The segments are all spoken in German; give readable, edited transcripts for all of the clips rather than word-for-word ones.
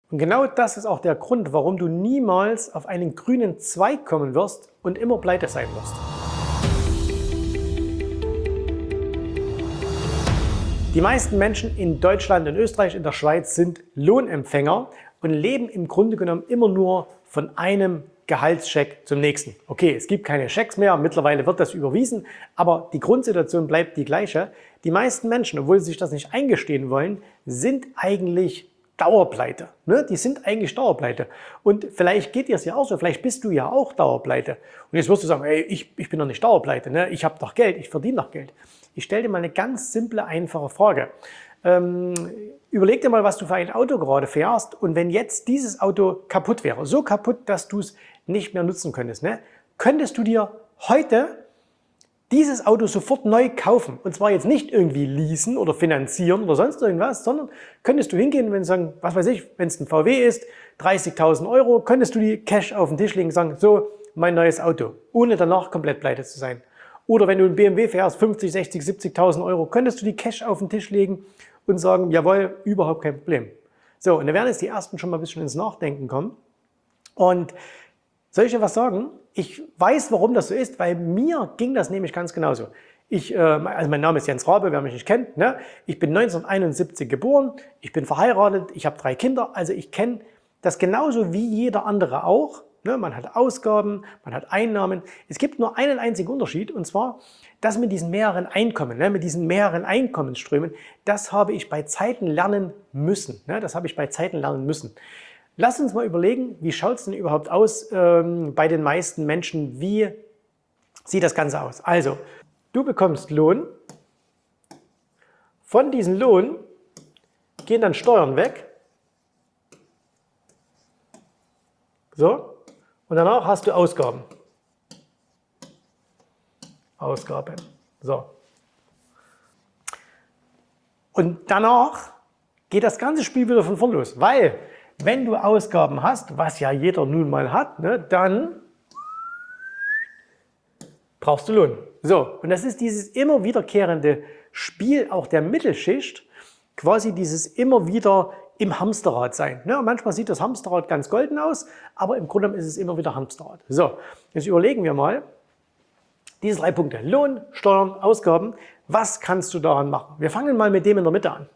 Und genau das ist auch der Grund, warum du niemals auf einen grünen Zweig kommen wirst und immer pleite sein wirst. Die meisten Menschen in Deutschland, in Österreich, in der Schweiz sind Lohnempfänger und leben im Grunde genommen immer nur von einem Gehaltscheck zum nächsten. Okay, es gibt keine Schecks mehr, mittlerweile wird das überwiesen, aber die Grundsituation bleibt die gleiche. Die meisten Menschen, obwohl sie sich das nicht eingestehen wollen, sind eigentlich Dauerpleite. Ne? Die sind eigentlich Dauerpleite. Und vielleicht geht dir es ja auch so, vielleicht bist du ja auch Dauerpleite. Und jetzt wirst du sagen, ey, ich bin doch nicht Dauerpleite, ne? Ich habe doch Geld, ich verdiene doch Geld. Ich stelle dir mal eine ganz simple, einfache Frage. Überleg dir mal, was du für ein Auto gerade fährst und wenn jetzt dieses Auto kaputt wäre, so kaputt, dass du es nicht mehr nutzen könntest, ne? Könntest du dir heute dieses Auto sofort neu kaufen? Und zwar jetzt nicht irgendwie leasen oder finanzieren oder sonst irgendwas, sondern könntest du hingehen, wenn sagen, was weiß ich, wenn es ein VW ist, 30.000 Euro, könntest du die Cash auf den Tisch legen und sagen, so, mein neues Auto, ohne danach komplett pleite zu sein. Oder wenn du einen BMW fährst, 50, 60, 70.000 Euro, könntest du die Cash auf den Tisch legen und sagen, jawohl, überhaupt kein Problem. So, und da werden jetzt die Ersten schon mal ein bisschen ins Nachdenken kommen. Und soll ich dir was sagen? Ich weiß, warum das so ist, weil mir ging das nämlich ganz genauso. Also mein Name ist Jens Rabe, wer mich nicht kennt. Ne? Ich bin 1971 geboren, ich bin verheiratet, ich habe 3 Kinder. Also ich kenne das genauso wie jeder andere auch. Ne? Man hat Ausgaben, man hat Einnahmen. Es gibt nur einen einzigen Unterschied und zwar, das mit diesen mehreren Einkommen, ne? Mit diesen mehreren Einkommensströmen, das habe ich bei Zeiten lernen müssen. Ne? Das habe ich bei Zeiten lernen müssen. Lass uns mal überlegen, wie schaut es denn überhaupt aus bei den meisten Menschen? Wie sieht das Ganze aus? Also, du bekommst Lohn. Von diesem Lohn gehen dann Steuern weg. So. Und danach hast du Ausgaben. Ausgaben. So. Und danach geht das ganze Spiel wieder von vorn los, weil wenn du Ausgaben hast, was ja jeder nun mal hat, ne, dann brauchst du Lohn. So, und das ist dieses immer wiederkehrende Spiel auch der Mittelschicht, quasi dieses immer wieder im Hamsterrad sein. Ne, manchmal sieht das Hamsterrad ganz golden aus, aber im Grunde ist es immer wieder Hamsterrad. So, jetzt überlegen wir mal, diese 3 Punkte, Lohn, Steuern, Ausgaben, was kannst du daran machen? Wir fangen mal mit dem in der Mitte an.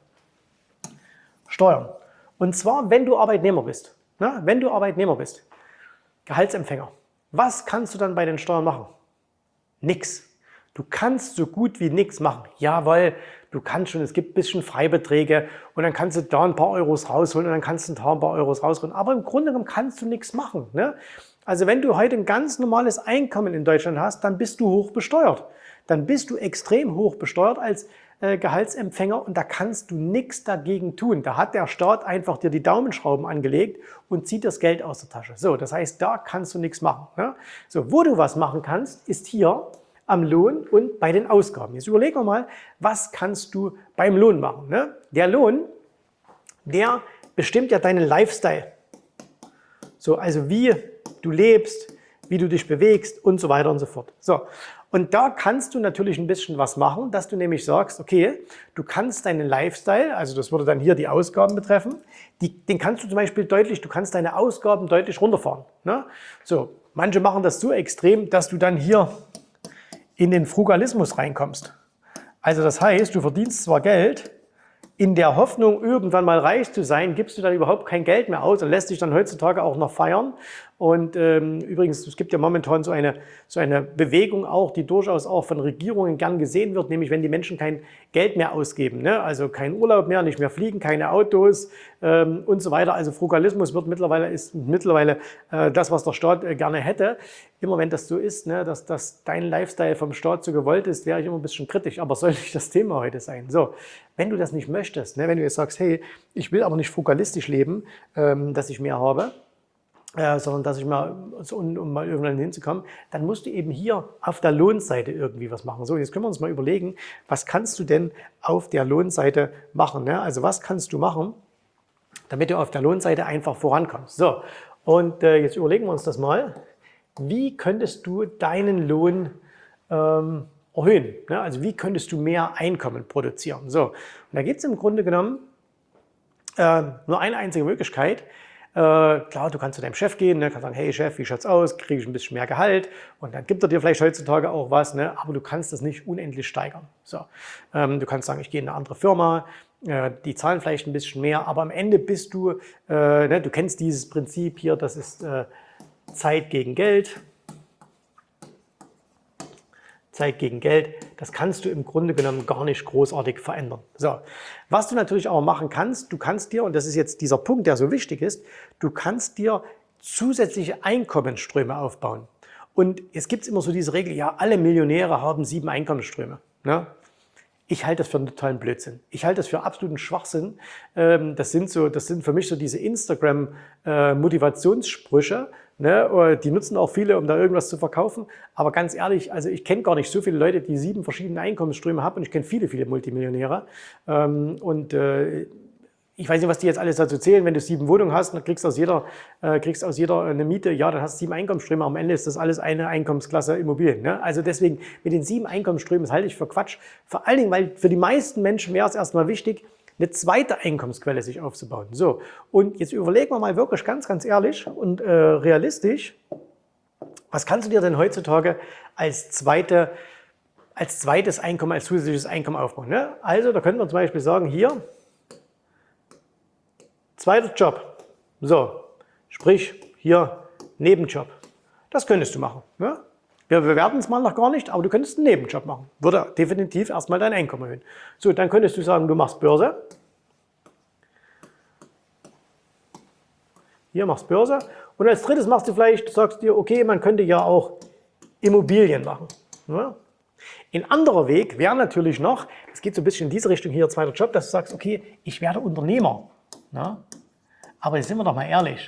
Steuern. Und zwar, wenn du Arbeitnehmer bist. Ne? Wenn du Arbeitnehmer bist, Gehaltsempfänger. Was kannst du dann bei den Steuern machen? Nix. Du kannst so gut wie nichts machen. Jawohl, du kannst schon, es gibt ein bisschen Freibeträge und dann kannst du da ein paar Euros rausholen und dann kannst du ein paar Euros rausholen. Aber im Grunde genommen kannst du nichts machen. Ne? Also wenn du heute ein ganz normales Einkommen in Deutschland hast, dann bist du hoch besteuert. Dann bist du extrem hoch besteuert als Gehaltsempfänger und da kannst du nichts dagegen tun. Da hat der Staat einfach dir die Daumenschrauben angelegt und zieht das Geld aus der Tasche. So, das heißt, da kannst du nichts machen. Ne? So, wo du was machen kannst, ist hier am Lohn und bei den Ausgaben. Jetzt überlegen wir mal, was kannst du beim Lohn machen? Ne? Der Lohn, der bestimmt ja deinen Lifestyle. So, also wie du lebst, wie du dich bewegst und so weiter und so fort. So, und da kannst du natürlich ein bisschen was machen, dass du nämlich sagst, okay, du kannst deinen Lifestyle, also das würde dann hier die Ausgaben betreffen, den kannst du zum Beispiel du kannst deine Ausgaben deutlich runterfahren. Ne? So, manche machen das so extrem, dass du dann hier in den Frugalismus reinkommst. Also das heißt, du verdienst zwar Geld, in der Hoffnung, irgendwann mal reich zu sein, gibst du dann überhaupt kein Geld mehr aus und lässt dich dann heutzutage auch noch feiern. Und übrigens, es gibt ja momentan so eine Bewegung auch, die durchaus auch von Regierungen gern gesehen wird, nämlich wenn die Menschen kein Geld mehr ausgeben, ne? Also kein Urlaub mehr, nicht mehr fliegen, keine Autos und so weiter. Also Frugalismus ist mittlerweile das, was der Staat gerne hätte. Immer wenn das so ist, ne, dass dein Lifestyle vom Staat so gewollt ist, wäre ich immer ein bisschen kritisch, aber soll nicht das Thema heute sein. So, wenn du das nicht möchtest, ne, wenn du jetzt sagst, hey, ich will aber nicht frugalistisch leben, dass ich mehr habe, sondern dass ich mal, um mal irgendwann hinzukommen, dann musst du eben hier auf der Lohnseite irgendwie was machen. So, jetzt können wir uns mal überlegen, was kannst du denn auf der Lohnseite machen? Ne? Also was kannst du machen, damit du auf der Lohnseite einfach vorankommst? So, und jetzt überlegen wir uns das mal. Wie könntest du deinen Lohn erhöhen? Ne? Also wie könntest du mehr Einkommen produzieren? So, und da geht es im Grunde genommen nur eine einzige Möglichkeit. Klar, du kannst zu deinem Chef gehen, ne, kannst sagen, hey Chef, wie schaut's aus? Kriege ich ein bisschen mehr Gehalt? Und dann gibt er dir vielleicht heutzutage auch was, ne, aber du kannst das nicht unendlich steigern. So, du kannst sagen, ich gehe in eine andere Firma, die zahlen vielleicht ein bisschen mehr, aber am Ende bist du, ne, du kennst dieses Prinzip hier, das ist Zeit gegen Geld. Zeit gegen Geld, das kannst du im Grunde genommen gar nicht großartig verändern. So, was du natürlich auch machen kannst, du kannst dir, und das ist jetzt dieser Punkt, der so wichtig ist, du kannst dir zusätzliche Einkommensströme aufbauen. Und es gibt immer so diese Regel, ja, alle Millionäre haben 7 Einkommensströme. Ne? Ich halte das für einen totalen Blödsinn. Ich halte das für absoluten Schwachsinn. Das sind für mich so diese Instagram-Motivationssprüche. Ne? Die nutzen auch viele, um da irgendwas zu verkaufen. Aber ganz ehrlich, also ich kenne gar nicht so viele Leute, die 7 verschiedene Einkommensströme haben. Und ich kenne viele, viele Multimillionäre. Ich weiß nicht, was die jetzt alles dazu zählen. Wenn du 7 Wohnungen hast, dann kriegst aus jeder eine Miete, ja, dann hast du 7 Einkommensströme. Am Ende ist das alles eine Einkommensklasse Immobilien. Ne? Also deswegen, mit den 7 Einkommensströmen, das halte ich für Quatsch. Vor allen Dingen, weil für die meisten Menschen wäre es erstmal wichtig, eine zweite Einkommensquelle sich aufzubauen. So, und jetzt überlegen wir mal wirklich ganz, ganz ehrlich und realistisch, was kannst du dir denn heutzutage als zweites Einkommen, als zusätzliches Einkommen aufbauen? Ne? Also, da könnte man zum Beispiel sagen, hier, zweiter Job. So, sprich, hier, Nebenjob. Das könntest du machen. Ne? Wir bewerten es mal noch gar nicht, aber du könntest einen Nebenjob machen. Würde definitiv erstmal dein Einkommen erhöhen. So, dann könntest du sagen, du machst Börse. Hier machst Börse. Und als drittes machst du vielleicht, sagst dir, okay, man könnte ja auch Immobilien machen. Ne? Ein anderer Weg wäre natürlich noch, das geht so ein bisschen in diese Richtung hier, zweiter Job, dass du sagst, okay, ich werde Unternehmer. Na? Aber jetzt sind wir doch mal ehrlich.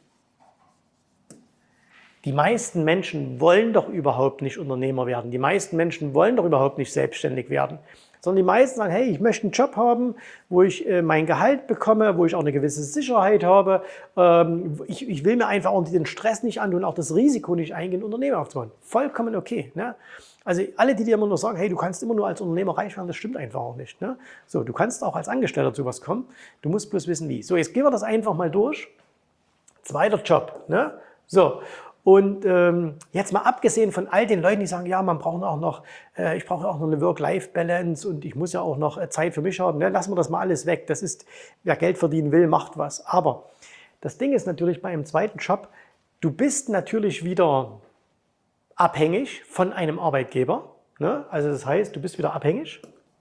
Die meisten Menschen wollen doch überhaupt nicht Unternehmer werden. Die meisten Menschen wollen doch überhaupt nicht selbstständig werden. Sondern die meisten sagen, hey, ich möchte einen Job haben, wo ich mein Gehalt bekomme, wo ich auch eine gewisse Sicherheit habe. Ich will mir einfach auch den Stress nicht antun, auch das Risiko nicht eingehen, ein Unternehmen aufzubauen. Vollkommen okay. Ne? Also alle, die dir immer nur sagen, hey, du kannst immer nur als Unternehmer reich werden, das stimmt einfach auch nicht. Ne? So, du kannst auch als Angestellter zu was kommen. Du musst bloß wissen, wie. So, jetzt gehen wir das einfach mal durch. Zweiter Job. Ne? So. Und jetzt mal abgesehen von all den Leuten, die sagen, ja, man braucht auch noch, ich brauche auch noch eine Work-Life-Balance und ich muss ja auch noch Zeit für mich haben. Ne? Lassen wir das mal alles weg. Das ist, wer Geld verdienen will, macht was. Aber das Ding ist natürlich bei einem zweiten Job, du bist natürlich wieder abhängig von einem Arbeitgeber. Ne? Also das heißt, du bist wieder abhängig.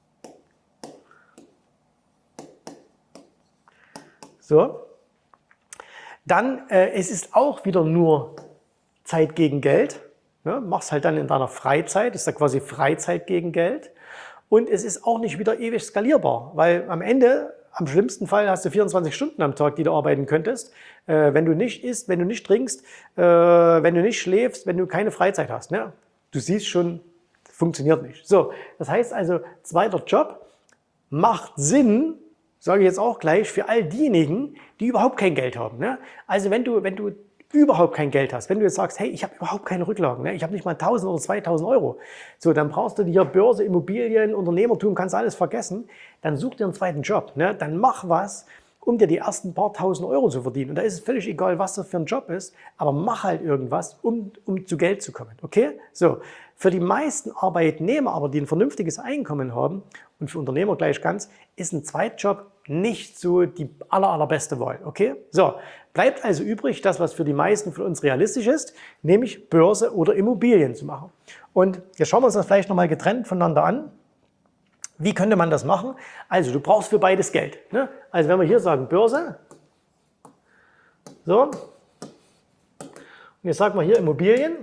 So. Dann, es ist auch wieder nur Zeit gegen Geld. Ne? Machst halt dann in deiner Freizeit, ist ja quasi Freizeit gegen Geld. Und es ist auch nicht wieder ewig skalierbar, weil am Ende, am schlimmsten Fall, hast du 24 Stunden am Tag, die du arbeiten könntest, wenn du nicht isst, wenn du nicht trinkst, wenn du nicht schläfst, wenn du keine Freizeit hast. Ne? Du siehst schon, funktioniert nicht. So, das heißt also, zweiter Job macht Sinn, sage ich jetzt auch gleich, für all diejenigen, die überhaupt kein Geld haben. Ne? Also wenn du überhaupt kein Geld hast, wenn du jetzt sagst, hey, ich habe überhaupt keine Rücklagen, ne? Ich habe nicht mal 1.000 oder 2.000 Euro, so, dann brauchst du dir Börse, Immobilien, Unternehmertum, kannst alles vergessen, dann such dir einen zweiten Job, ne? Dann mach was, um dir die ersten paar tausend Euro zu verdienen. Und da ist es völlig egal, was das für ein Job ist, aber mach halt irgendwas, um zu Geld zu kommen, okay? So, für die meisten Arbeitnehmer aber, die ein vernünftiges Einkommen haben und für Unternehmer gleich ganz, ist ein Zweitjob nicht so die allerbeste Wahl, okay? So, bleibt also übrig, das, was für die meisten von uns realistisch ist, nämlich Börse oder Immobilien zu machen. Und jetzt schauen wir uns das vielleicht nochmal getrennt voneinander an. Wie könnte man das machen? Also, du brauchst für beides Geld. Ne? Also, wenn wir hier sagen Börse, so, und jetzt sagen wir hier Immobilien,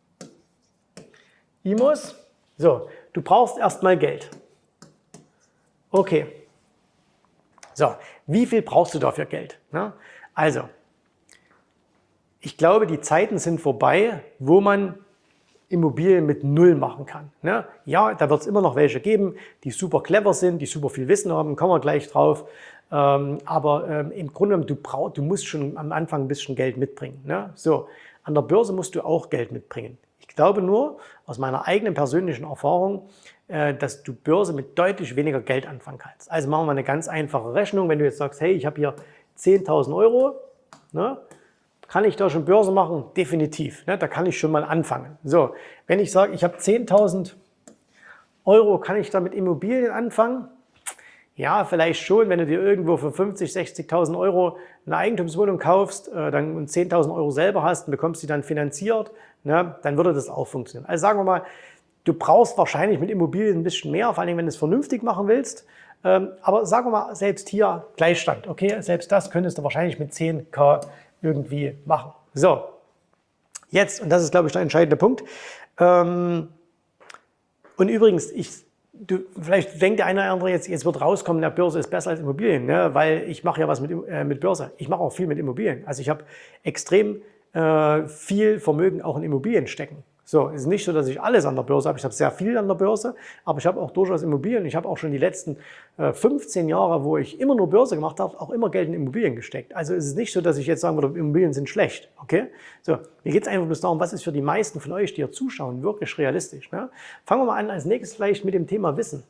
IMOs, so, du brauchst erstmal Geld. Okay. So, wie viel brauchst du dafür Geld? Ne? Also, ich glaube, die Zeiten sind vorbei, wo man Immobilien mit Null machen kann. Ne? Ja, da wird es immer noch welche geben, die super clever sind, die super viel Wissen haben, kommen wir gleich drauf. Aber im Grunde genommen, du musst schon am Anfang ein bisschen Geld mitbringen. Ne? So, an der Börse musst du auch Geld mitbringen. Ich glaube nur, aus meiner eigenen persönlichen Erfahrung, dass du Börse mit deutlich weniger Geld anfangen kannst. Also machen wir eine ganz einfache Rechnung. Wenn du jetzt sagst, hey, ich habe hier 10.000 Euro, ne, kann ich da schon Börse machen? Definitiv. Ne, da kann ich schon mal anfangen. So, wenn ich sage, ich habe 10.000 Euro, kann ich da mit Immobilien anfangen? Ja, vielleicht schon, wenn du dir irgendwo für 50.000, 60.000 Euro eine Eigentumswohnung kaufst, dann 10.000 Euro selber hast und bekommst die dann finanziert, ne, dann würde das auch funktionieren. Also sagen wir mal, du brauchst wahrscheinlich mit Immobilien ein bisschen mehr, vor allem wenn du es vernünftig machen willst. Aber sagen wir mal, selbst hier Gleichstand, okay, selbst das könntest du wahrscheinlich mit 10.000 irgendwie machen. So, jetzt, und das ist, glaube ich, der entscheidende Punkt. Und übrigens, vielleicht denkt der eine oder andere jetzt wird rauskommen, der Börse ist besser als Immobilien, ne? Weil ich mache ja was mit Börse. Ich mache auch viel mit Immobilien. Also ich habe extrem viel Vermögen auch in Immobilien stecken. So, es ist nicht so, dass ich alles an der Börse habe. Ich habe sehr viel an der Börse, aber ich habe auch durchaus Immobilien. Ich habe auch schon die letzten 15 Jahre, wo ich immer nur Börse gemacht habe, auch immer Geld in Immobilien gesteckt. Also es ist nicht so, dass ich jetzt sagen würde, Immobilien sind schlecht. Okay? So, mir geht es einfach bloß darum, was ist für die meisten von euch, die hier zuschauen, wirklich realistisch. Ne? Fangen wir mal an als nächstes vielleicht mit dem Thema Wissen.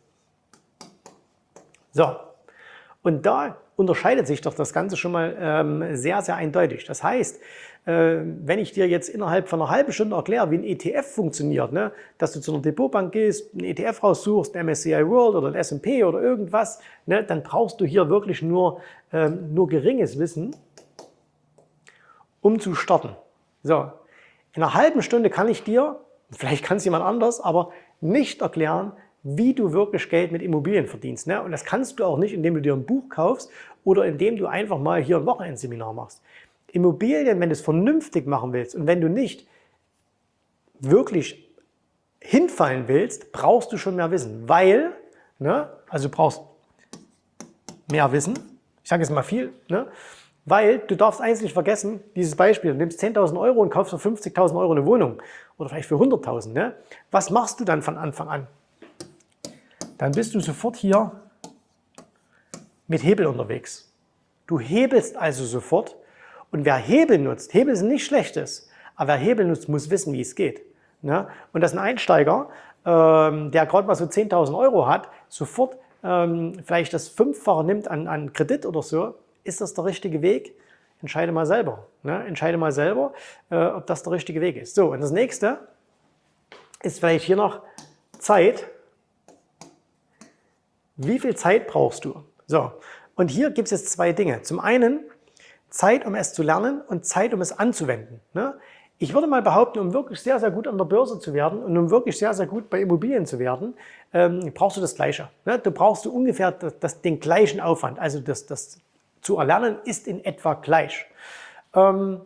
So, und da unterscheidet sich doch das Ganze schon mal sehr, sehr eindeutig. Das heißt, wenn ich dir jetzt innerhalb von einer halben Stunde erkläre, wie ein ETF funktioniert, ne, dass du zu einer Depotbank gehst, einen ETF raussuchst, ein MSCI World oder ein S&P oder irgendwas, ne, dann brauchst du hier wirklich nur geringes Wissen, um zu starten. So, in einer halben Stunde kann ich dir, vielleicht kann es jemand anders, aber nicht erklären, wie du wirklich Geld mit Immobilien verdienst. Ne? Und das kannst du auch nicht, indem du dir ein Buch kaufst oder indem du einfach mal hier ein Wochenendseminar machst. Immobilien, wenn du es vernünftig machen willst und wenn du nicht wirklich hinfallen willst, brauchst du schon mehr Wissen. Weil, ne, also du brauchst mehr Wissen, ich sage jetzt mal viel, ne, weil du darfst eins nicht vergessen, dieses Beispiel, du nimmst 10.000 Euro und kaufst für 50.000 Euro eine Wohnung oder vielleicht für 100.000. Ne? Was machst du dann von Anfang an? Dann bist du sofort hier mit Hebel unterwegs. Du hebelst also sofort. Und wer Hebel nutzt, Hebel sind nicht Schlechtes, aber wer Hebel nutzt, muss wissen, wie es geht. Ne? Und dass ein Einsteiger, der gerade mal so 10.000 Euro hat, sofort vielleicht das Fünffache nimmt an Kredit oder so, ist das der richtige Weg? Entscheide mal selber. Ne? Entscheide mal selber, ob das der richtige Weg ist. So, und das nächste ist vielleicht hier noch Zeit. Wie viel Zeit brauchst du? So, und hier gibt es jetzt zwei Dinge. Zum einen Zeit, um es zu lernen und Zeit, um es anzuwenden. Ne? Ich würde mal behaupten, um wirklich sehr, sehr gut an der Börse zu werden und um wirklich sehr, sehr gut bei Immobilien zu werden, brauchst du das Gleiche. Ne? Du brauchst ungefähr den gleichen Aufwand. Also das zu erlernen ist in etwa gleich. Um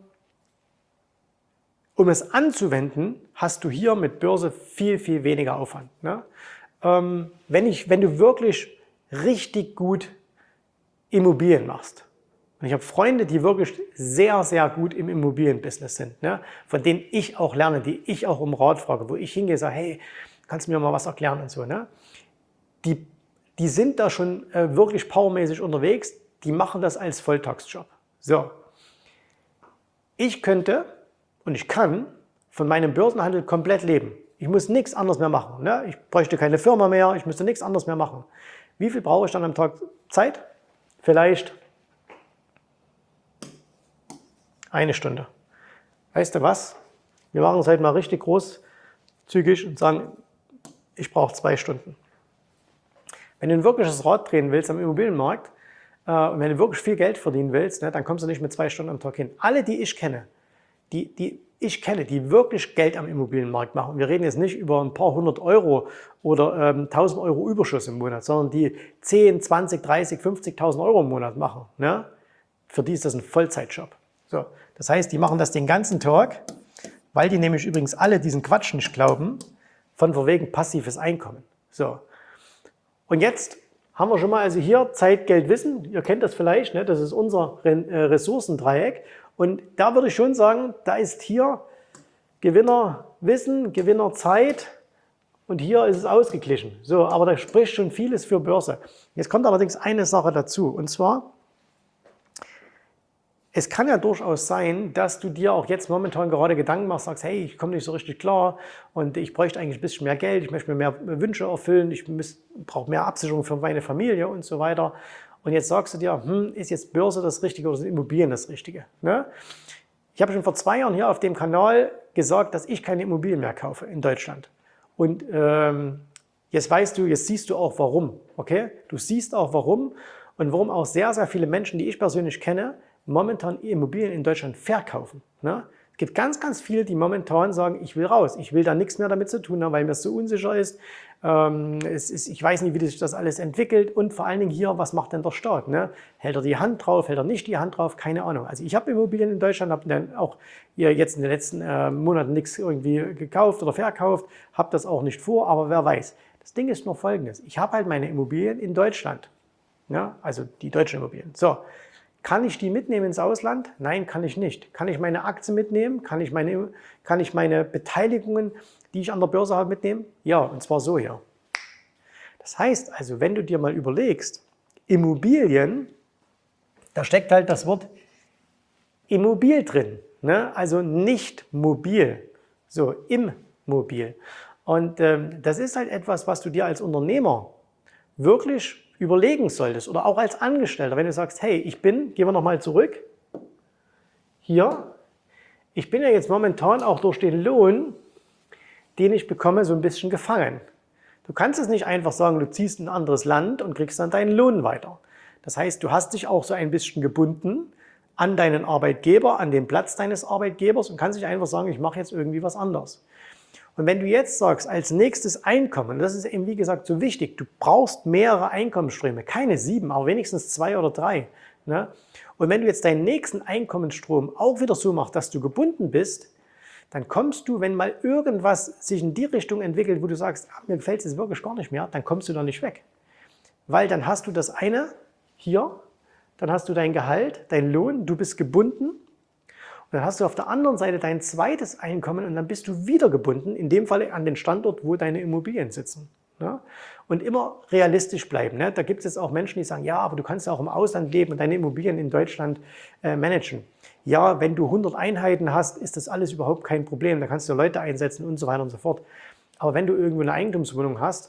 es anzuwenden, hast du hier mit Börse viel, viel weniger Aufwand. Ne? Wenn du wirklich richtig gut Immobilien machst, und ich habe Freunde, die wirklich sehr, sehr gut im Immobilienbusiness sind, ne? Von denen ich auch lerne, die ich auch um Rat frage, wo ich hingehe und sage, hey, kannst du mir mal was erklären und so. Ne? Die sind da schon wirklich powermäßig unterwegs, die machen das als Volltagsjob. So, ich könnte und ich kann von meinem Börsenhandel komplett leben. Ich muss nichts anderes mehr machen. Ne? Ich bräuchte keine Firma mehr, ich müsste nichts anderes mehr machen. Wie viel brauche ich dann am Tag Zeit? Vielleicht eine Stunde. Weißt du was? Wir machen es halt mal richtig großzügig und sagen, ich brauche 2 Stunden. Wenn du ein wirkliches Rad drehen willst am Immobilienmarkt und wenn du wirklich viel Geld verdienen willst, ne, dann kommst du nicht mit 2 Stunden am Tag hin. Alle, die ich kenne, die wirklich Geld am Immobilienmarkt machen, wir reden jetzt nicht über ein paar 100 Euro oder 1.000 Euro Überschuss im Monat, sondern die 10, 20, 30, 50.000 Euro im Monat machen. Ne? Für die ist das ein Vollzeitjob. So, das heißt, die machen das den ganzen Tag, weil die nämlich übrigens alle diesen Quatsch nicht glauben, von wegen passives Einkommen. So, und jetzt haben wir schon mal also hier Zeit, Geld, Wissen. Ihr kennt das vielleicht, ne? Das ist unser Ressourcendreieck. Und da würde ich schon sagen, da ist hier Gewinner Wissen, Gewinner Zeit und hier ist es ausgeglichen. So, aber da spricht schon vieles für Börse. Jetzt kommt allerdings eine Sache dazu und zwar, Es kann ja durchaus sein, dass du dir auch jetzt momentan gerade Gedanken machst, sagst, hey, ich komme nicht so richtig klar und ich bräuchte eigentlich ein bisschen mehr Geld, ich möchte mir mehr Wünsche erfüllen, ich brauche mehr Absicherung für meine Familie und so weiter. Und jetzt sagst du dir, ist jetzt Börse das Richtige oder sind Immobilien das Richtige? Ne? Ich habe schon vor 2 Jahren hier auf dem Kanal gesagt, dass ich keine Immobilien mehr kaufe in Deutschland. Und jetzt siehst du auch warum. Okay? Du siehst auch warum und warum auch sehr, sehr viele Menschen, die ich persönlich kenne, momentan Immobilien in Deutschland verkaufen. Ne? Es gibt ganz, ganz viele, die momentan sagen, ich will raus, ich will da nichts mehr damit zu tun haben, weil mir es so unsicher ist. Ich weiß nicht, wie sich das alles entwickelt und vor allen Dingen hier, was macht denn der Staat? Ne? Hält er die Hand drauf, hält er nicht die Hand drauf? Keine Ahnung. Also ich habe Immobilien in Deutschland, habe dann auch hier jetzt in den letzten Monaten nichts irgendwie gekauft oder verkauft, habe das auch nicht vor, aber wer weiß. Das Ding ist nur Folgendes, ich habe halt meine Immobilien in Deutschland, ja? Also die deutschen Immobilien. So. Kann ich die mitnehmen ins Ausland? Nein, kann ich nicht. Kann ich meine Aktien mitnehmen? Kann ich meine Beteiligungen, die ich an der Börse habe, mitnehmen? Ja, und zwar so hier. Das heißt also, wenn du dir mal überlegst, Immobilien, da steckt halt das Wort immobil drin, ne? Also nicht mobil, so immobil. Und das ist halt etwas, was du dir als Unternehmer wirklich überlegen solltest oder auch als Angestellter, wenn du sagst, hey, gehen wir nochmal zurück, hier, ich bin ja jetzt momentan auch durch den Lohn, den ich bekomme, so ein bisschen gefangen. Du kannst es nicht einfach sagen, du ziehst in ein anderes Land und kriegst dann deinen Lohn weiter. Das heißt, du hast dich auch so ein bisschen gebunden an deinen Arbeitgeber, an den Platz deines Arbeitgebers und kannst nicht einfach sagen, ich mache jetzt irgendwie was anderes. Und wenn du jetzt sagst, als nächstes Einkommen, das ist eben wie gesagt so wichtig, du brauchst mehrere Einkommensströme, keine 7, aber wenigstens 2 oder 3. Ne? Und wenn du jetzt deinen nächsten Einkommensstrom auch wieder so machst, dass du gebunden bist, dann kommst du, wenn mal irgendwas sich in die Richtung entwickelt, wo du sagst, mir gefällt es jetzt wirklich gar nicht mehr, dann kommst du da nicht weg. Weil dann hast du das eine hier, dann hast du dein Gehalt, dein Lohn, du bist gebunden. Und dann hast du auf der anderen Seite dein zweites Einkommen und dann bist du wieder gebunden, in dem Fall an den Standort, wo deine Immobilien sitzen. Ne? Und immer realistisch bleiben. Ne? Da gibt es jetzt auch Menschen, die sagen, ja, aber du kannst ja auch im Ausland leben und deine Immobilien in Deutschland managen. Ja, wenn du 100 Einheiten hast, ist das alles überhaupt kein Problem. Da kannst du Leute einsetzen und so weiter und so fort. Aber wenn du irgendwo eine Eigentumswohnung hast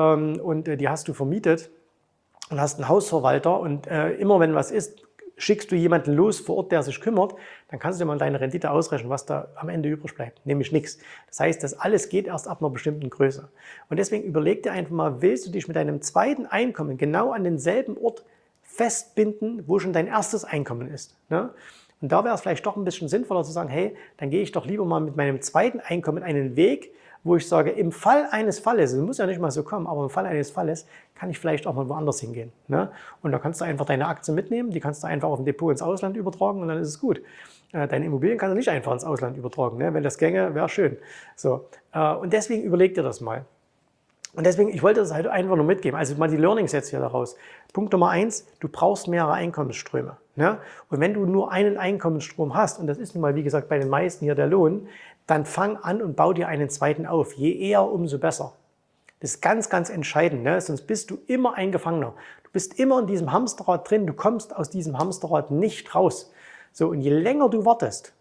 und die hast du vermietet und hast einen Hausverwalter und immer wenn was ist, schickst du jemanden los vor Ort, der sich kümmert, dann kannst du dir mal deine Rendite ausrechnen, was da am Ende übrig bleibt, nämlich nichts. Das heißt, das alles geht erst ab einer bestimmten Größe. Und deswegen überleg dir einfach mal, willst du dich mit deinem zweiten Einkommen genau an denselben Ort festbinden, wo schon dein erstes Einkommen ist? Ne? Und da wäre es vielleicht doch ein bisschen sinnvoller zu sagen, hey, dann gehe ich doch lieber mal mit meinem zweiten Einkommen einen Weg, wo ich sage, im Fall eines Falles, es muss ja nicht mal so kommen, aber im Fall eines Falles kann ich vielleicht auch mal woanders hingehen. Ne? Und da kannst du einfach deine Aktien mitnehmen, die kannst du einfach auf ein Depot ins Ausland übertragen und dann ist es gut. Deine Immobilien kannst du nicht einfach ins Ausland übertragen. Ne? Wenn das ginge, wäre schön. So. Und deswegen überleg dir das mal. Und deswegen, ich wollte das halt einfach nur mitgeben. Also mal die Learnings jetzt hier daraus. Punkt Nummer 1, du brauchst mehrere Einkommensströme. Ne? Und wenn du nur einen Einkommensstrom hast, und das ist nun mal, wie gesagt, bei den meisten hier der Lohn, dann fang an und bau dir einen zweiten auf. Je eher, umso besser. Das ist ganz, ganz entscheidend. Ne? Sonst bist du immer ein Gefangener. Du bist immer in diesem Hamsterrad drin. Du kommst aus diesem Hamsterrad nicht raus. So, und je länger du wartest,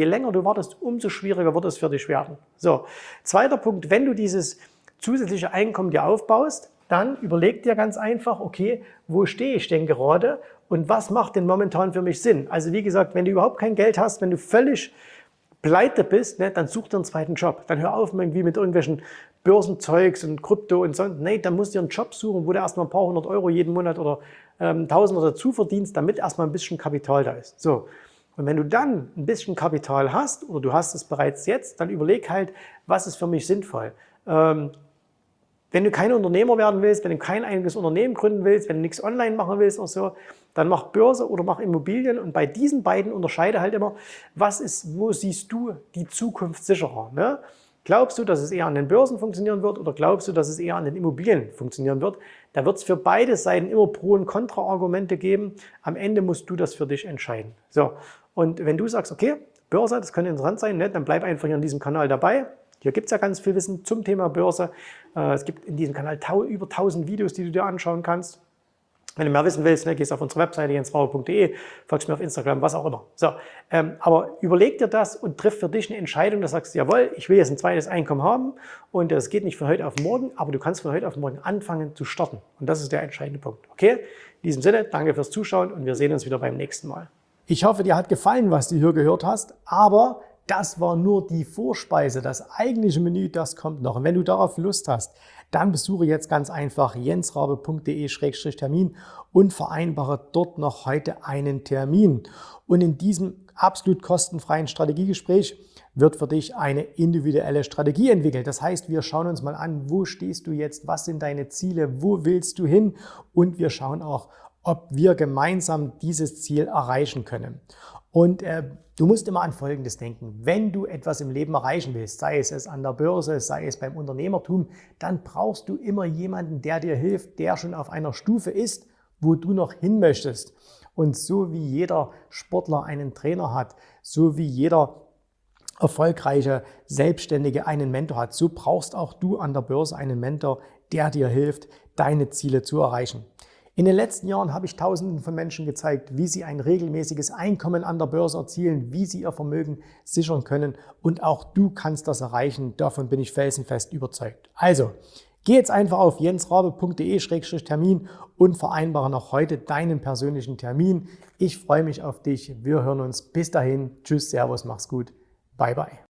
umso schwieriger wird es für dich werden. So, zweiter Punkt, wenn du dieses zusätzliche Einkommen dir aufbaust, dann überleg dir ganz einfach, okay, wo stehe ich denn gerade und was macht denn momentan für mich Sinn? Also wie gesagt, wenn du überhaupt kein Geld hast, wenn du völlig pleite bist, ne, dann such dir einen zweiten Job. Dann hör auf irgendwie mit irgendwelchen Börsenzeugs und Krypto und so. Nee, dann musst du dir einen Job suchen, wo du erstmal ein paar 100 Euro jeden Monat oder Tausender dazu verdienst, damit erstmal ein bisschen Kapital da ist. So. Und wenn du dann ein bisschen Kapital hast oder du hast es bereits jetzt, dann überleg halt, was ist für mich sinnvoll. Wenn du kein Unternehmer werden willst, wenn du kein eigenes Unternehmen gründen willst, wenn du nichts online machen willst oder so, dann mach Börse oder mach Immobilien. Und bei diesen beiden unterscheide halt immer, wo siehst du die Zukunft sicherer? Ne? Glaubst du, dass es eher an den Börsen funktionieren wird oder glaubst du, dass es eher an den Immobilien funktionieren wird? Da wird es für beide Seiten immer Pro- und Kontra-Argumente geben. Am Ende musst du das für dich entscheiden. So, und wenn du sagst, okay, Börse, das könnte interessant sein, ne? Dann bleib einfach hier in diesem Kanal dabei. Hier gibt es ja ganz viel Wissen zum Thema Börse. Es gibt in diesem Kanal über 1000 Videos, die du dir anschauen kannst. Wenn du mehr wissen willst, ne, gehst auf unsere Webseite jensrauer.de, folgst mir auf Instagram, was auch immer. So, aber überleg dir das und triff für dich eine Entscheidung, da sagst du, jawohl, ich will jetzt ein zweites Einkommen haben und das geht nicht von heute auf morgen, aber du kannst von heute auf morgen anfangen zu starten. Und das ist der entscheidende Punkt. Okay? In diesem Sinne, danke fürs Zuschauen und wir sehen uns wieder beim nächsten Mal. Ich hoffe, dir hat gefallen, was du hier gehört hast, aber das war nur die Vorspeise. Das eigentliche Menü, das kommt noch. Und wenn du darauf Lust hast, dann besuche jetzt ganz einfach jensrabe.de/Termin und vereinbare dort noch heute einen Termin. Und in diesem absolut kostenfreien Strategiegespräch wird für dich eine individuelle Strategie entwickelt. Das heißt, wir schauen uns mal an, wo stehst du jetzt, was sind deine Ziele, wo willst du hin, und wir schauen auch, ob wir gemeinsam dieses Ziel erreichen können. Und du musst immer an Folgendes denken: Wenn du etwas im Leben erreichen willst, sei es an der Börse, sei es beim Unternehmertum, dann brauchst du immer jemanden, der dir hilft, der schon auf einer Stufe ist, wo du noch hin möchtest. Und so wie jeder Sportler einen Trainer hat, so wie jeder erfolgreiche Selbstständige einen Mentor hat, so brauchst auch du an der Börse einen Mentor, der dir hilft, deine Ziele zu erreichen. In den letzten Jahren habe ich Tausenden von Menschen gezeigt, wie sie ein regelmäßiges Einkommen an der Börse erzielen, wie sie ihr Vermögen sichern können, und auch du kannst das erreichen. Davon bin ich felsenfest überzeugt. Also, geh jetzt einfach auf jensrabe.de/Termin und vereinbare noch heute deinen persönlichen Termin. Ich freue mich auf dich. Wir hören uns. Bis dahin. Tschüss, Servus, mach's gut. Bye, bye.